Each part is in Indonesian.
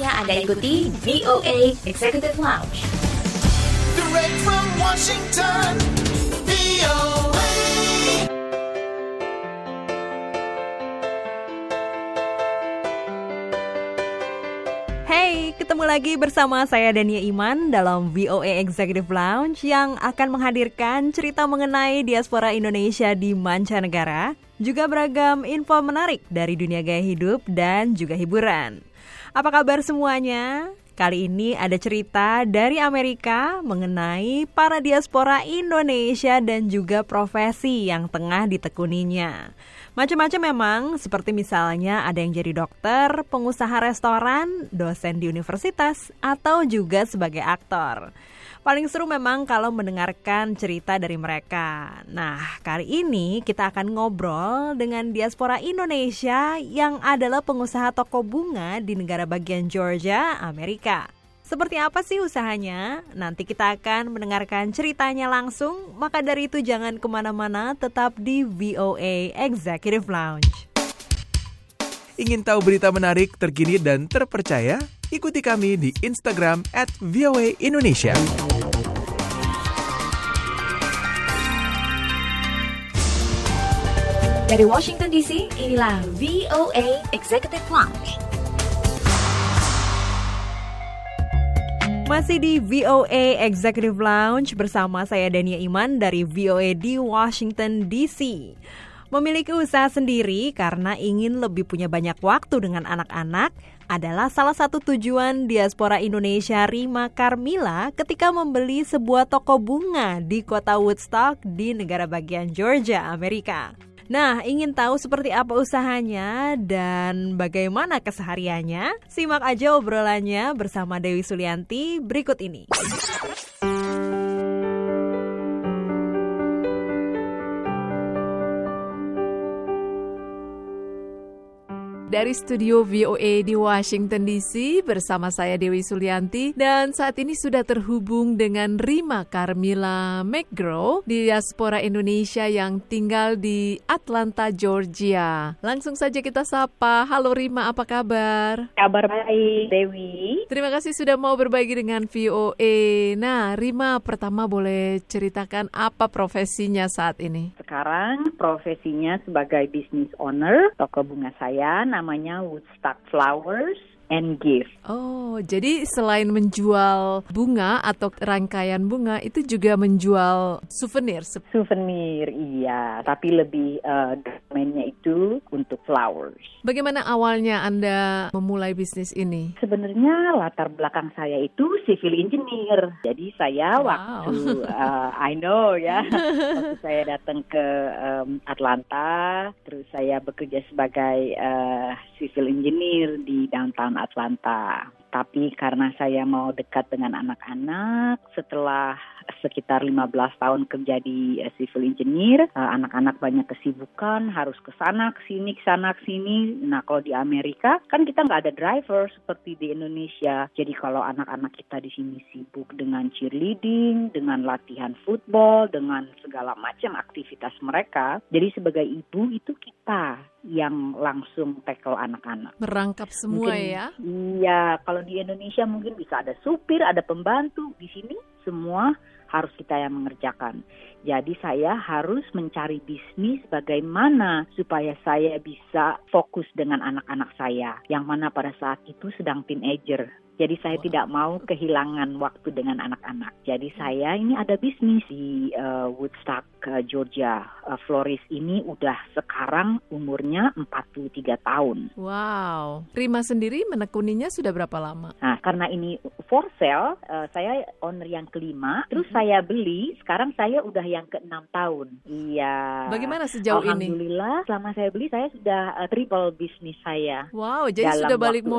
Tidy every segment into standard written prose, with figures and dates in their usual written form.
Saatnya Anda ikuti VOA Executive Lounge. Direct from Washington, VOA. Hey, ketemu lagi bersama saya Dania Iman dalam VOA Executive Lounge yang akan menghadirkan cerita mengenai diaspora Indonesia di mancanegara, juga beragam info menarik dari dunia gaya hidup dan juga hiburan. Apa kabar semuanya? Kali ini ada cerita dari Amerika mengenai para diaspora Indonesia dan juga profesi yang tengah ditekuninya. Macam-macam memang, seperti misalnya ada yang jadi dokter, pengusaha restoran, dosen di universitas, atau juga sebagai aktor. Paling seru memang kalau mendengarkan cerita dari mereka. Nah, kali ini kita akan ngobrol dengan diaspora Indonesia yang adalah pengusaha toko bunga di negara bagian Georgia, Amerika. Seperti apa sih usahanya? Nanti kita akan mendengarkan ceritanya langsung. Maka dari itu jangan kemana-mana, tetap di VOA Executive Lounge. Ingin tahu berita menarik, terkini, dan terpercaya? Ikuti kami di Instagram @VOA_Indonesia. Dari Washington DC, inilah VOA Executive Lounge. Masih di VOA Executive Lounge bersama saya Dania Iman dari VOA di Washington DC. Memiliki usaha sendiri karena ingin lebih punya banyak waktu dengan anak-anak adalah salah satu tujuan diaspora Indonesia Rima Carmila ketika membeli sebuah toko bunga di kota Woodstock di negara bagian Georgia, Amerika. Nah, ingin tahu seperti apa usahanya dan bagaimana kesehariannya? Simak aja obrolannya bersama Dewi Sulianti berikut ini. Dari studio VOA di Washington DC bersama saya Dewi Sulianti dan saat ini sudah terhubung dengan Rima Carmila McGraw, diaspora Indonesia yang tinggal di Atlanta, Georgia. Langsung saja kita sapa. Halo Rima, apa kabar? Kabar baik, Dewi. Terima kasih sudah mau berbagi dengan VOA. Nah, Rima, pertama boleh ceritakan apa profesinya saat ini? Sekarang profesinya sebagai business owner toko bunga saya, namanya Woodstock Flowers and Gift. Oh, jadi selain menjual bunga atau rangkaian bunga, itu juga menjual souvenir? Souvenir, iya. Tapi lebih domainnya itu untuk flowers. Bagaimana awalnya Anda memulai bisnis ini? Sebenarnya latar belakang saya itu civil engineer. Jadi saya waktu, I know ya, waktu saya datang ke Atlanta, terus saya bekerja sebagai civil engineer di downtown Atlanta. Tapi karena saya mau dekat dengan anak-anak, setelah sekitar 15 tahun kerja di civil engineer, anak-anak banyak kesibukan, harus ke sana, ke sini. Nah, kalau di Amerika kan kita nggak ada driver seperti di Indonesia. Jadi kalau anak-anak kita di sini sibuk dengan cheerleading, dengan latihan football, dengan segala macam aktivitas mereka. Jadi sebagai ibu itu kita yang langsung tackle anak-anak. Merangkap semua mungkin, ya? Iya, kalau di Indonesia mungkin bisa ada supir, ada pembantu. Di sini semua harus kita yang mengerjakan. Jadi saya harus mencari bisnis bagaimana supaya saya bisa fokus dengan anak-anak saya, yang mana pada saat itu sedang teenager. Jadi saya tidak mau kehilangan waktu dengan anak-anak. Jadi saya ini ada bisnis di Woodstock, Georgia. Florist ini udah sekarang umurnya 43 tahun. Wow. Rima sendiri menekuninya sudah berapa lama? Nah, karena ini for sale, saya owner yang kelima. Terus saya beli, sekarang saya udah yang ke-6 tahun. Iya. Bagaimana sejauh ini? Alhamdulillah, selama saya beli saya sudah triple bisnis saya. Wow, jadi sudah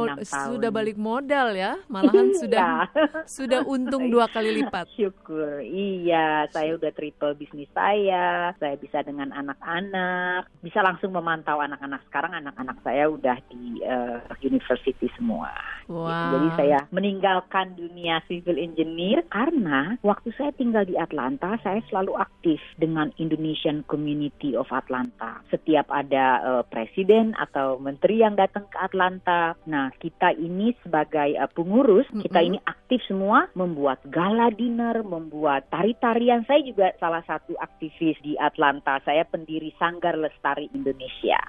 balik modal ya? Malahan sudah untung 2 kali lipat. Syukur, iya, saya udah triple bisnis saya bisa bisa dengan anak-anak, bisa langsung memantau anak-anak. Sekarang anak-anak saya udah di university semua. Wow. Jadi saya meninggalkan dunia civil engineer karena waktu saya tinggal di Atlanta, saya selalu aktif dengan Indonesian Community of Atlanta. Setiap ada presiden atau menteri yang datang ke Atlanta, nah kita ini sebagai pengurus, kita ini aktif semua, membuat gala dinner, membuat tari-tarian. Saya juga salah satu aktivis di Atlanta. Saya pendiri Sanggar Lestari Indonesia.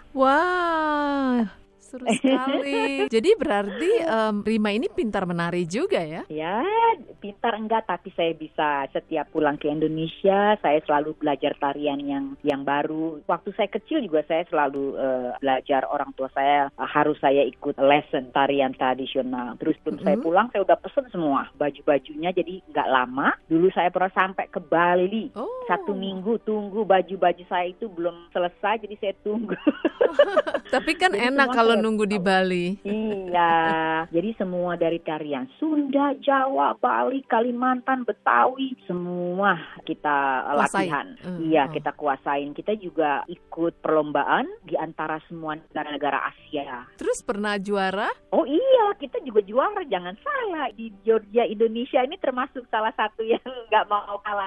Wah, seru sekali. Jadi berarti Rima ini pintar menari juga ya? Ya, pintar enggak, tapi saya bisa setiap pulang ke Indonesia, saya selalu belajar tarian yang baru. Waktu saya kecil juga saya selalu belajar, orang tua saya harus saya ikut lesson tarian tradisional. Terus saya pulang, saya udah pesen semua baju-bajunya, jadi nggak lama. Dulu saya pernah sampai ke Bali, 1 minggu tunggu baju-baju saya itu belum selesai, jadi saya tunggu. Tapi kan jadi enak kalau nunggu di Bali. Iya, jadi semua dari tarian Sunda, Jawa, Bali, Kalimantan, Betawi, semua kita latihan. Iya, kita kuasain. Kita juga ikut perlombaan di antara semua negara-negara Asia. Terus pernah juara? Oh iya, kita juga juara, jangan salah. Di Georgia, Indonesia ini termasuk salah satu yang nggak mau kalah.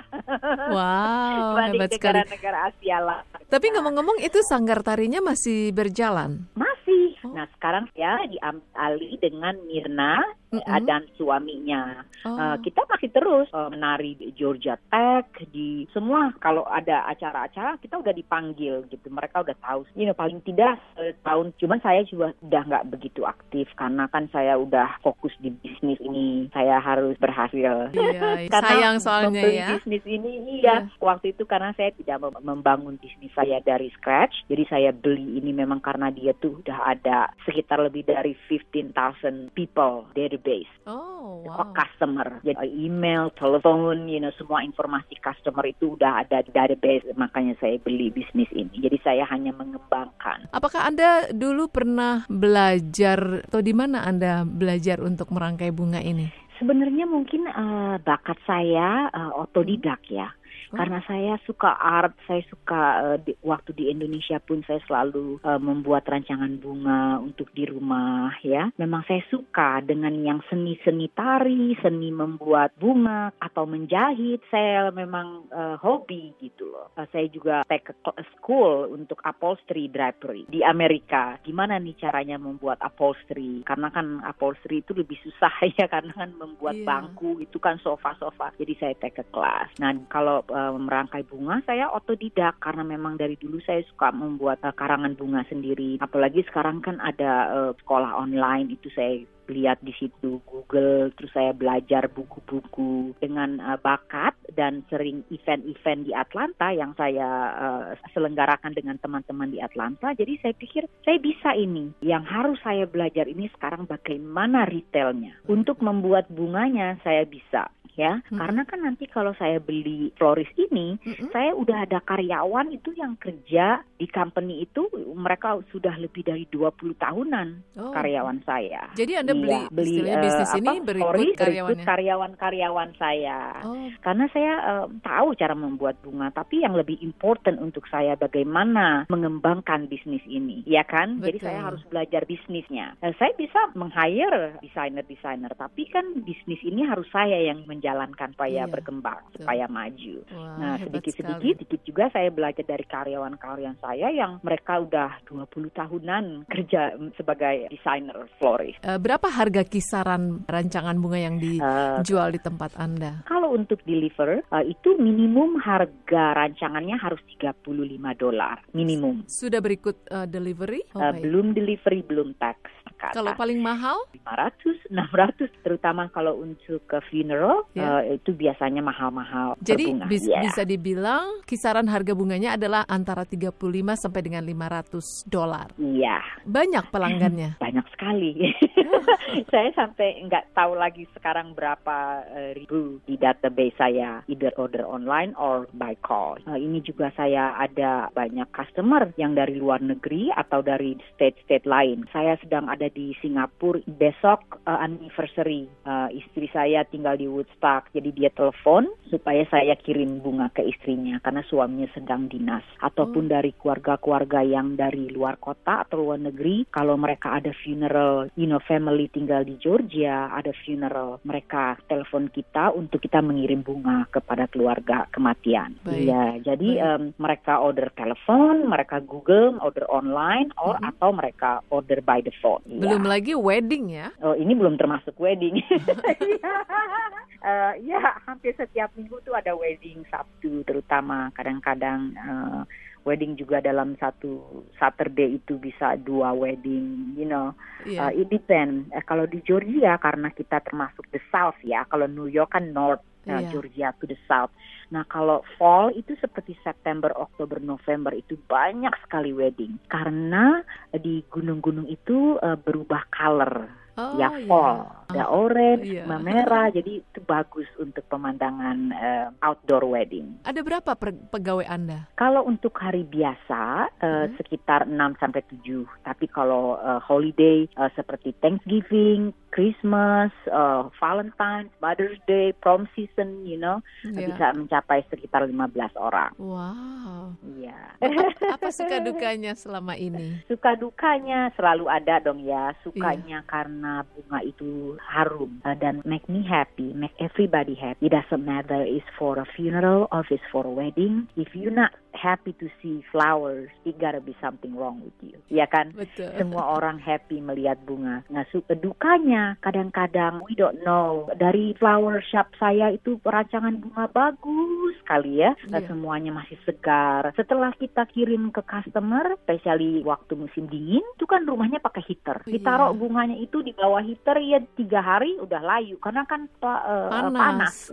Wow, hebat sekali. Negara-negara Asia lah. Tapi ngomong-ngomong, itu sanggar tarinya masih berjalan? Masih. Nah, sekarang ya diambil dengan Mirna dan suaminya. Kita masih terus menari di Georgia Tech, di semua. Kalau ada acara-acara, kita udah dipanggil gitu. Mereka udah tahu. Paling tidak tahun. Cuman saya juga udah nggak begitu aktif karena kan saya udah fokus di bisnis ini. Saya harus berhasil. Iya, sayang soalnya ya. Bisnis ini, iya. Waktu itu karena saya tidak membangun bisnis saya dari scratch. Jadi saya beli ini memang karena dia tuh udah ada sekitar lebih dari 15,000 people database. Oh, wow. Customer. Jadi email, telepon, semua informasi customer itu udah ada di database. Makanya saya beli bisnis ini. Jadi saya hanya mengembangkan. Apakah Anda dulu pernah belajar atau di mana Anda belajar untuk merangkai bunga ini? Sebenarnya mungkin bakat saya otodidak ya. Karena saya suka art, saya suka waktu di Indonesia pun saya selalu membuat rancangan bunga untuk di rumah ya. Memang saya suka dengan yang seni-seni tari, seni membuat bunga atau menjahit. Saya memang hobi gitu loh. Saya juga take a school untuk upholstery drapery di Amerika. Gimana nih caranya membuat upholstery? Karena kan upholstery itu lebih susah ya, karena kan membuat bangku itu kan sofa-sofa. Jadi saya take a class. Nah, kalau merangkai bunga saya otodidak karena memang dari dulu saya suka membuat karangan bunga sendiri. Apalagi sekarang kan ada sekolah online, itu saya lihat di situ Google, terus saya belajar buku-buku dengan bakat dan sering event-event di Atlanta yang saya selenggarakan dengan teman-teman di Atlanta. Jadi saya pikir saya bisa ini. Yang harus saya belajar ini sekarang bagaimana retailnya. Untuk membuat bunganya saya bisa. Ya, karena kan nanti kalau saya beli florist ini, saya udah ada karyawan itu yang kerja di company itu, mereka sudah lebih dari 20 tahunan karyawan saya. Jadi Anda beli bisnis ini berikut karyawan-karyawan saya. Karena saya tahu cara membuat bunga, tapi yang lebih important untuk saya bagaimana mengembangkan bisnis ini, ya kan? Betul. Jadi saya harus belajar bisnisnya. Saya bisa meng-hire desainer-desainer, tapi kan bisnis ini harus saya yang jalankan supaya berkembang, supaya maju. Wah, nah, sedikit juga saya belajar dari karyawan-karyawan saya yang mereka udah 20 tahunan kerja sebagai desainer florist. Berapa harga kisaran rancangan bunga yang dijual di tempat Anda? Kalau untuk deliver, itu minimum harga rancangannya harus $35 minimum. Sudah berikut delivery? Belum delivery, belum tax. Kalau paling mahal? 500, 600, terutama kalau untuk ke funeral, itu biasanya mahal-mahal. Jadi bisa dibilang kisaran harga bunganya adalah antara 35 sampai dengan $500. Iya. Banyak pelanggannya? Banyak sekali. Saya sampai nggak tahu lagi sekarang berapa ribu di database saya, either order online or by call. Ini juga saya ada banyak customer yang dari luar negeri atau dari state-state lain. Saya sedang ada di Singapura, besok anniversary. Istri saya tinggal di Woodstock, jadi dia telepon supaya saya kirim bunga ke istrinya karena suaminya sedang dinas. Ataupun dari keluarga-keluarga yang dari luar kota atau luar negeri, kalau mereka ada funeral, family tinggal di Georgia, ada funeral, mereka telepon kita untuk kita mengirim bunga kepada keluarga kematian. Iya, jadi mereka order telepon, mereka Google, order online, atau mereka order by the phone. Belum lagi wedding ya? Oh, ini belum termasuk wedding. Ya, hampir setiap minggu tuh ada wedding Sabtu, terutama kadang-kadang wedding juga dalam satu Saturday itu bisa 2 wedding, it depends. Kalau di Georgia karena kita termasuk the South ya, kalau New York kan North, Georgia to the South. Nah kalau fall itu seperti September, Oktober, November itu banyak sekali wedding karena di gunung-gunung itu berubah color. Fall, ada orange, merah, jadi itu bagus untuk pemandangan outdoor wedding. Ada berapa pegawai Anda? Kalau untuk hari biasa sekitar 6-7, tapi kalau holiday seperti Thanksgiving, Christmas, Valentine's, Mother's Day, prom season, bisa mencapai sekitar 15 orang. Wow. Iya. Apa suka dukanya selama ini? Suka dukanya selalu ada dong ya. Sukanya karena bunga itu harum dan make me happy, make everybody happy. It doesn't matter it's for a funeral or it's for a wedding. If you're not happy to see flowers, it gotta be something wrong with you. Ya kan? Betul. Semua orang happy melihat bunga. Nah, dukanya kadang-kadang we don't know. Dari flower shop saya itu perancangan bunga bagus sekali ya. Semuanya masih segar. Setelah kita kirim ke customer, especially waktu musim dingin, itu kan rumahnya pakai heater. Ditaruh bunganya itu di bawah heater ya 3 hari udah layu karena kan panas.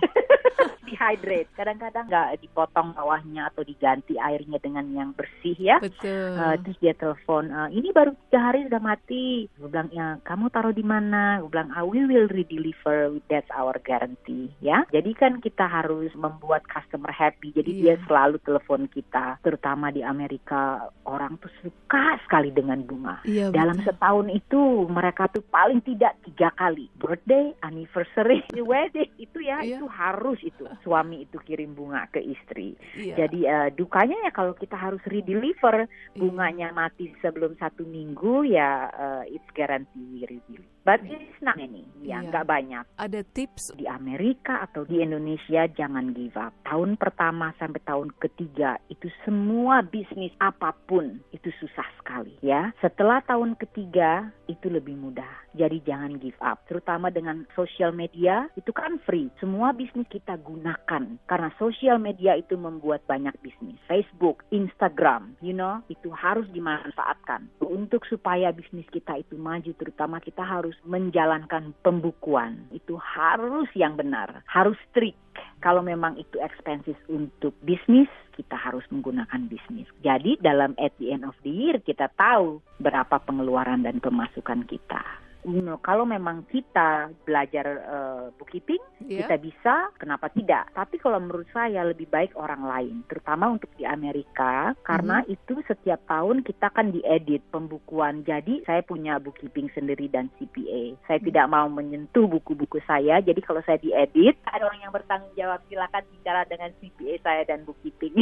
Dehydrate. Kadang-kadang nggak dipotong bawahnya atau diganti airnya dengan yang bersih ya. Betul. Terus dia telepon, ini baru 3 hari sudah mati. Gue bilang, ya kamu taruh di mana? Gue bilang, we will redeliver, that's our guarantee. Ya, jadi kan kita harus membuat customer happy. Jadi dia selalu telepon kita, terutama di Amerika orang tuh suka sekali dengan bunga. Dalam setahun itu mereka tuh paling tidak 3 kali, birthday, anniversary, wedding itu itu harus itu. Suami itu kirim bunga ke istri. Jadi dukanya ya kalau kita harus redeliver, bunganya mati sebelum 1 minggu ya it's guarantee redeliver. But it's not many, nggak banyak. Ada tips? Di Amerika atau di Indonesia jangan give up. Tahun pertama sampai tahun ketiga itu semua bisnis apapun itu susah sekali ya. Setelah tahun ketiga itu lebih mudah. Jadi jangan give up. Terutama dengan social media itu kan free. Semua bisnis kita gunakan karena social media itu membuat banyak bisnis. Facebook, Instagram, itu harus dimanfaatkan untuk supaya bisnis kita itu maju. Terutama kita harus menjalankan pembukuan. Itu harus yang benar, harus strict. Kalau memang itu expenses untuk bisnis, kita harus menggunakan bisnis. Jadi dalam at the end of the year kita tahu berapa pengeluaran dan pemasukan kita. Kalau memang kita belajar bookkeeping, kita bisa, kenapa tidak? Tapi kalau menurut saya lebih baik orang lain, terutama untuk di Amerika, karena itu setiap tahun kita kan diedit pembukuan. Jadi saya punya bookkeeping sendiri dan CPA. Saya tidak mau menyentuh buku-buku saya, jadi kalau saya diedit, ada orang yang bertanggung jawab, silakan bicara dengan CPA saya dan bookkeeping.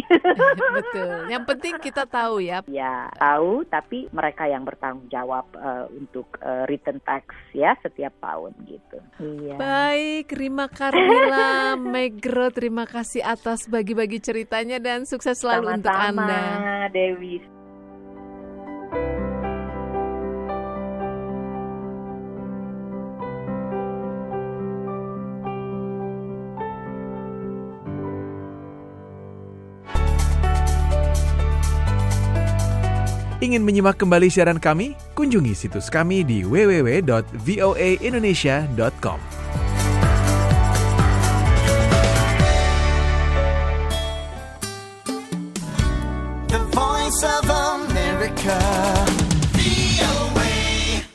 Betul, yang penting kita tahu ya. Ya, tahu, tapi mereka yang bertanggung jawab untuk return tax ya setiap tahun gitu. Iya. Baik, Rima Carmila Megro, terima kasih atas bagi-bagi ceritanya dan sukses selalu untuk Anda. Sama-sama, Dewi. Ingin menyimak kembali siaran kami? Kunjungi situs kami di www.voaindonesia.com. The Voice of America, VOA.